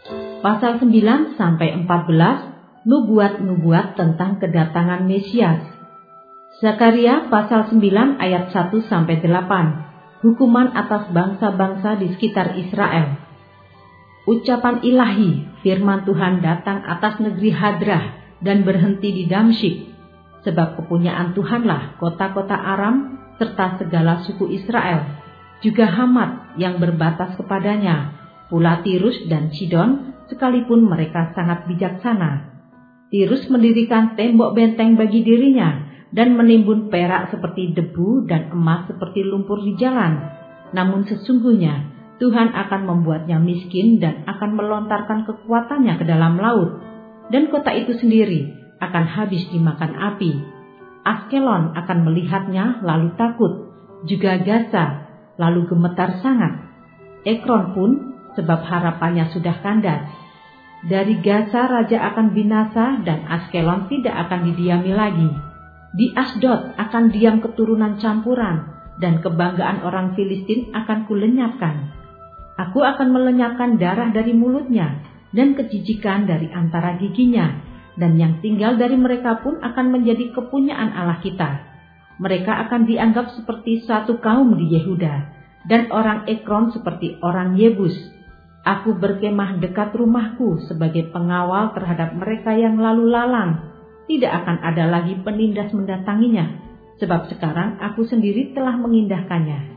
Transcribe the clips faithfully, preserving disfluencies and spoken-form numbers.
Pasal sembilan sampai empat belas, nubuat-nubuat tentang kedatangan Mesias. Zakaria pasal sembilan ayat satu sampai delapan, hukuman atas bangsa-bangsa di sekitar Israel. Ucapan ilahi, firman Tuhan datang atas negeri Hadrah dan berhenti di Damsyik, sebab kepunyaan Tuhanlah kota-kota Aram serta segala suku Israel, juga Hamat yang berbatas kepadanya, pula Tirus dan Sidon, sekalipun mereka sangat bijaksana. Tirus mendirikan tembok benteng bagi dirinya dan menimbun perak seperti debu dan emas seperti lumpur di jalan. Namun sesungguhnya Tuhan akan membuatnya miskin dan akan melontarkan kekuatannya ke dalam laut, dan kota itu sendiri akan habis dimakan api. Askelon akan melihatnya lalu takut, juga Gaza lalu gemetar sangat. Ekron pun, sebab harapannya sudah kandas. Dari Gaza raja akan binasa dan Askelon tidak akan didiami lagi. Di Asdod akan diam keturunan campuran, dan kebanggaan orang Filistin akan kulenyapkan. Aku akan melenyapkan darah dari mulutnya dan kejijikan dari antara giginya, dan yang tinggal dari mereka pun akan menjadi kepunyaan Allah kita. Mereka akan dianggap seperti satu kaum di Yehuda, dan orang Ekron seperti orang Yebus. Aku berkemah dekat rumahku sebagai pengawal terhadap mereka yang lalu lalang. Tidak akan ada lagi penindas mendatanginya, sebab sekarang aku sendiri telah mengindahkannya.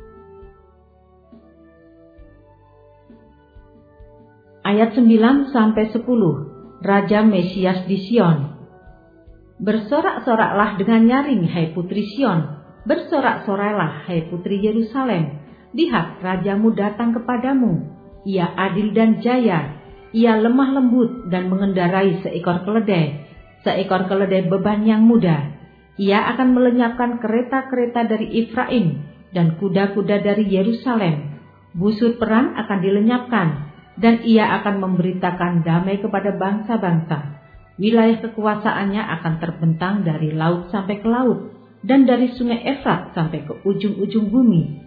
Ayat sembilan sampai sepuluh, Raja Mesias di Sion. Bersorak-soraklah dengan nyaring, hai putri Sion. Bersorak-sorailah, hai putri Yerusalem. Lihat, rajamu datang kepadamu. Ia adil dan jaya. Ia lemah lembut dan mengendarai seekor keledai. Seekor keledai beban yang muda. Ia akan melenyapkan kereta-kereta dari Efraim dan kuda-kuda dari Yerusalem. Busur perang akan dilenyapkan, dan ia akan memberitakan damai kepada bangsa-bangsa. Wilayah kekuasaannya akan terbentang dari laut sampai ke laut, dan dari sungai Efrat sampai ke ujung-ujung bumi.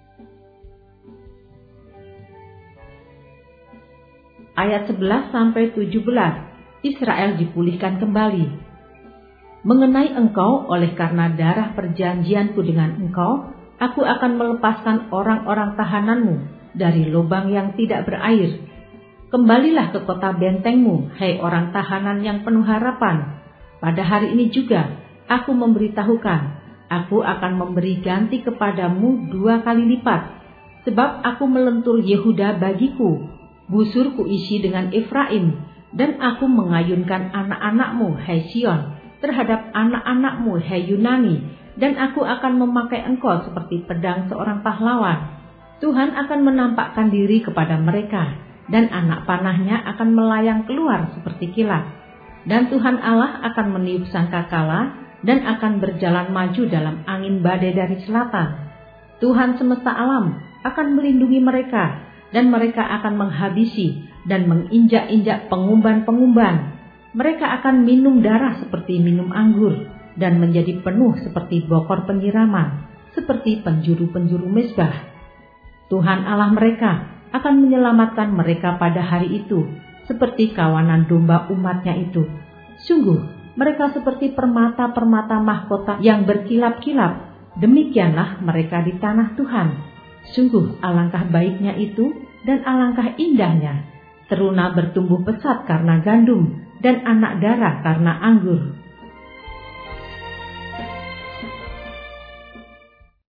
Ayat sebelas sampai tujuh belas, Israel dipulihkan kembali. Mengenai engkau, oleh karena darah perjanjianku dengan engkau, aku akan melepaskan orang-orang tahananmu dari lubang yang tidak berair. Kembalilah ke kota bentengmu, hai orang tahanan yang penuh harapan. Pada hari ini juga aku memberitahukan, aku akan memberi ganti kepadamu dua kali lipat, sebab aku melentur Yehuda bagiku, busur kuisi dengan Efraim, dan aku mengayunkan anak-anakmu, hai Sion, terhadap anak-anakmu, hai Yunani, dan aku akan memakai engkau seperti pedang seorang pahlawan. Tuhan akan menampakkan diri kepada mereka, dan anak panahnya akan melayang keluar seperti kilat. Dan Tuhan Allah akan meniup sangkakala, dan akan berjalan maju dalam angin badai dari selatan. Tuhan semesta alam akan melindungi mereka, dan mereka akan menghabisi dan menginjak-injak pengumban-pengumban. Mereka akan minum darah seperti minum anggur, dan menjadi penuh seperti bokor penyiraman, seperti penjuru-penjuru mezbah. Tuhan Allah mereka akan menyelamatkan mereka pada hari itu, seperti kawanan domba umatnya itu. Sungguh, mereka seperti permata-permata mahkota yang berkilap-kilap. Demikianlah mereka di tanah Tuhan. Sungguh alangkah baiknya itu dan alangkah indahnya. Teruna bertumbuh pesat karena gandum, dan anak darah karena anggur.